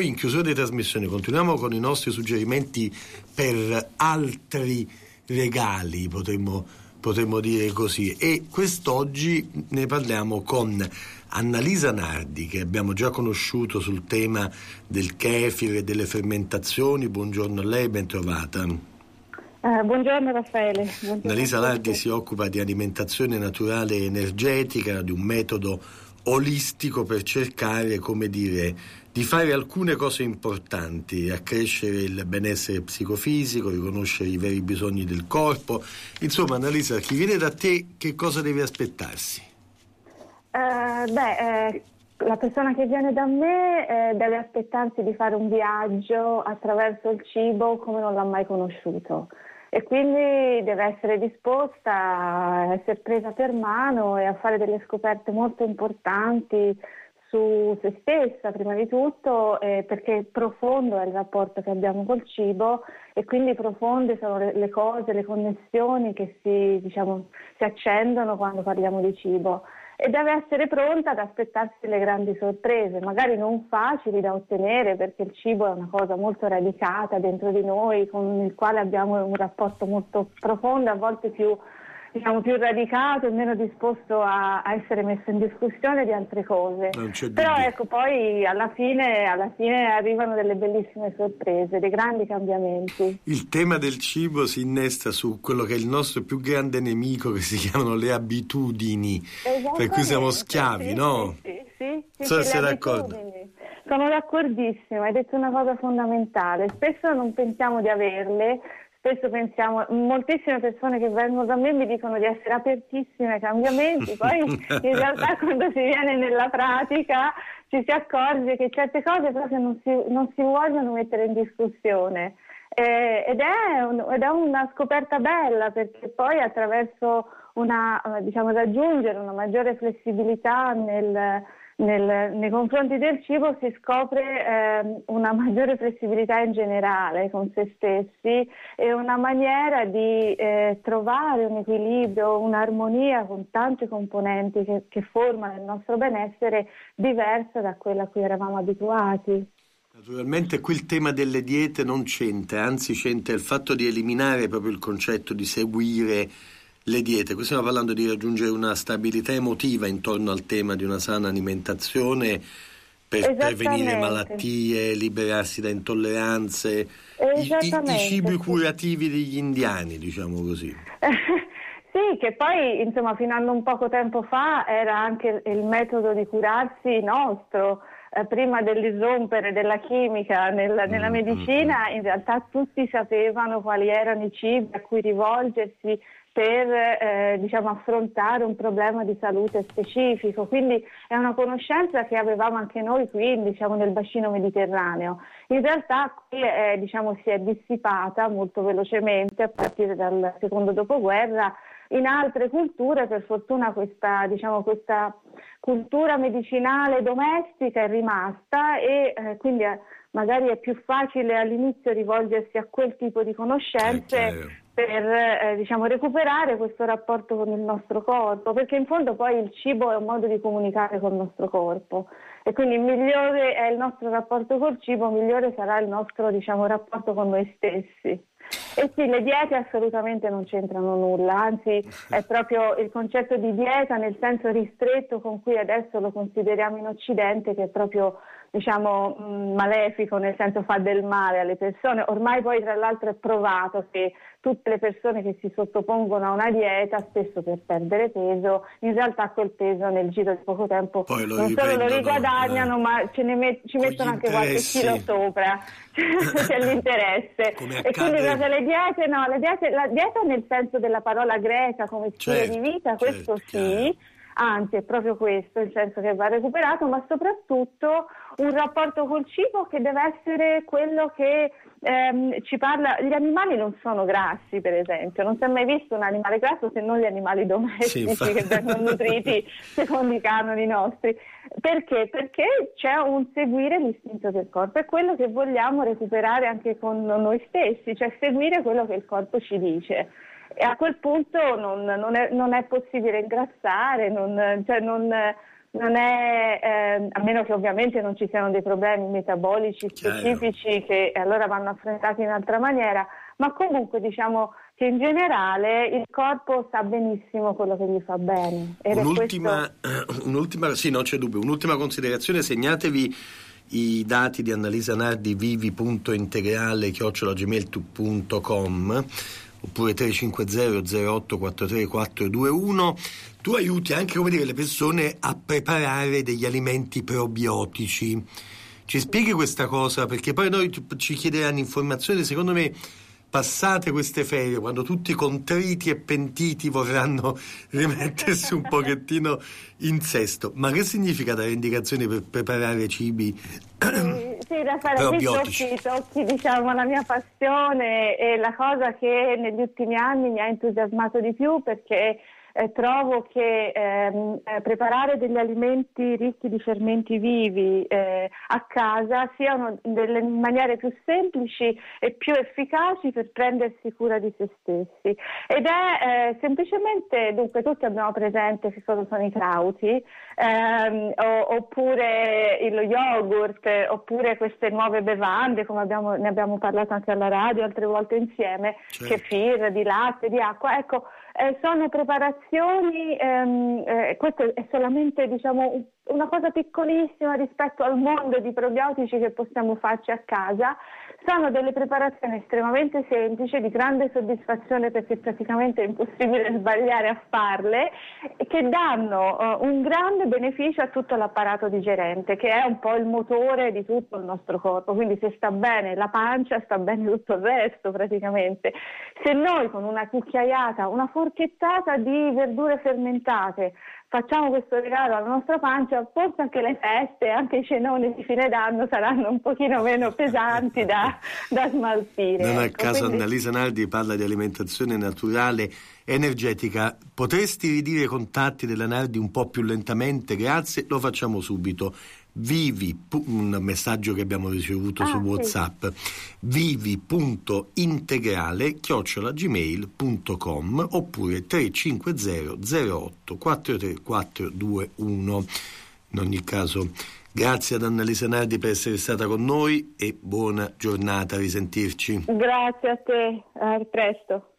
poi in chiusura di trasmissione continuiamo con i nostri suggerimenti per altri regali, potremmo dire così, e quest'oggi ne parliamo con Annalisa Nardi, che abbiamo già conosciuto sul tema del kefir e delle fermentazioni. Buongiorno a lei, ben trovata. Buongiorno Raffaele. Buongiorno. Annalisa Nardi si occupa di alimentazione naturale e energetica, di un metodo olistico per cercare, come dire, di fare alcune cose importanti: accrescere il benessere psicofisico, riconoscere i veri bisogni del corpo. Insomma, Annalisa, chi viene da te che cosa deve aspettarsi? La persona che viene da me deve aspettarsi di fare un viaggio attraverso il cibo come non l'ha mai conosciuto, e quindi deve essere disposta a essere presa per mano e a fare delle scoperte molto importanti su se stessa prima di tutto, perché profondo è il rapporto che abbiamo col cibo, e quindi profonde sono le cose, le connessioni che si accendono quando parliamo di cibo, e deve essere pronta ad aspettarsi le grandi sorprese, magari non facili da ottenere, perché il cibo è una cosa molto radicata dentro di noi, con il quale abbiamo un rapporto molto profondo, a volte più radicato e meno disposto a essere messo in discussione di altre cose. Però ecco, poi alla fine arrivano delle bellissime sorprese, dei grandi cambiamenti. Il tema del cibo si innesta su quello che è il nostro più grande nemico, che si chiamano le abitudini, per cui siamo schiavi, sì, no? Sì, sei d'accordo? Sono d'accordissimo, hai detto una cosa fondamentale. Spesso non pensiamo di averle. Spesso moltissime persone che vengono da me mi dicono di essere apertissime ai cambiamenti, poi in realtà quando si viene nella pratica ci si accorge che certe cose proprio non si vogliono mettere in discussione, ed è una scoperta bella, perché poi attraverso raggiungere una maggiore flessibilità nei confronti del cibo si scopre una maggiore flessibilità in generale con se stessi, e una maniera di trovare un equilibrio, un'armonia con tanti componenti che formano il nostro benessere, diversa da quella a cui eravamo abituati. Naturalmente qui il tema delle diete non c'entra, anzi c'entra il fatto di eliminare proprio il concetto di seguire le diete. Qui stiamo parlando di raggiungere una stabilità emotiva intorno al tema di una sana alimentazione per prevenire malattie, liberarsi da intolleranze, i cibi curativi degli indiani, diciamo così. Sì, che poi fino a non poco tempo fa era anche il metodo di curarsi nostro. Prima dell'irrompere della chimica nella medicina, in realtà tutti sapevano quali erano i cibi a cui rivolgersi per affrontare un problema di salute specifico. Quindi è una conoscenza che avevamo anche noi qui nel bacino mediterraneo. In realtà qui si è dissipata molto velocemente a partire dal secondo dopoguerra. In altre culture, per fortuna, questa cultura medicinale domestica è rimasta, e quindi magari è più facile all'inizio rivolgersi a quel tipo di conoscenze per recuperare questo rapporto con il nostro corpo, perché in fondo poi il cibo è un modo di comunicare con il nostro corpo, e quindi migliore è il nostro rapporto col cibo, migliore sarà il nostro rapporto con noi stessi. E sì, le diete assolutamente non c'entrano nulla, anzi è proprio il concetto di dieta nel senso ristretto con cui adesso lo consideriamo in Occidente, che è proprio malefico, nel senso fa del male alle persone. Ormai poi tra l'altro è provato che tutte le persone che si sottopongono a una dieta, spesso per perdere peso, in realtà quel peso nel giro di poco tempo non solo lo riguadagnano, ma ci mettono anche qualche chilo sopra. C'è l'interesse. E quindi proprio la dieta nel senso della parola greca come stile di vita, questo sì. Anzi, è proprio questo il senso che va recuperato, ma soprattutto un rapporto col cibo che deve essere quello che ci parla. Gli animali non sono grassi, per esempio, non si è mai visto un animale grasso se non gli animali domestici che vengono nutriti secondo i canoni nostri. Perché? Perché c'è un seguire l'istinto del corpo, è quello che vogliamo recuperare anche con noi stessi, cioè seguire quello che il corpo ci dice. E a quel punto non è possibile ingrassare, non è, a meno che ovviamente non ci siano dei problemi metabolici specifici che allora vanno affrontati in altra maniera, ma comunque diciamo che in generale il corpo sa benissimo quello che gli fa bene. Un'ultima, sì, non c'è dubbio, un'ultima considerazione: segnatevi i dati di Annalisa Nardi, vivi.integrale@gmail.com oppure 350 08 43 421. Tu aiuti anche, come dire, le persone a preparare degli alimenti probiotici. Ci spieghi questa cosa? Perché poi noi ci chiederanno informazioni, secondo me, passate queste ferie, quando tutti contriti e pentiti vorranno rimettersi un pochettino in sesto. Ma che significa dare indicazioni per preparare cibi sì, Raffaele, probiotici? tocchi diciamo la mia passione e la cosa che negli ultimi anni mi ha entusiasmato di più, perché trovo che preparare degli alimenti ricchi di fermenti vivi a casa siano delle maniere più semplici e più efficaci per prendersi cura di se stessi. Ed è semplicemente, dunque, tutti abbiamo presente che cosa sono i crauti, oppure lo yogurt, oppure queste nuove bevande, come ne abbiamo parlato anche alla radio altre volte insieme, certo. Kefir, di latte, di acqua. Ecco, sono preparazioni, questo è solamente diciamo una cosa piccolissima rispetto al mondo di probiotici che possiamo farci a casa. Sono delle preparazioni estremamente semplici, di grande soddisfazione, perché praticamente è impossibile sbagliare a farle, che danno un grande beneficio a tutto l'apparato digerente, che è un po' il motore di tutto il nostro corpo. Quindi se sta bene la pancia, sta bene tutto il resto praticamente. Se noi con una cucchiaiata, una forchettata di verdure fermentate facciamo questo regalo alla nostra pancia, forse anche le feste, anche i cenoni di fine d'anno saranno un pochino meno pesanti da smaltire. Non a ecco, caso quindi... Annalisa Nardi parla di alimentazione naturale energetica. Potresti ridire i contatti della Nardi un po' più lentamente? Grazie, lo facciamo subito. Un messaggio che abbiamo ricevuto su WhatsApp, sì. vivi.integrale@gmail.com oppure 350 08 43 421. In ogni caso, grazie ad Annalisa Nardi per essere stata con noi e buona giornata, a risentirci. Grazie a te, a presto.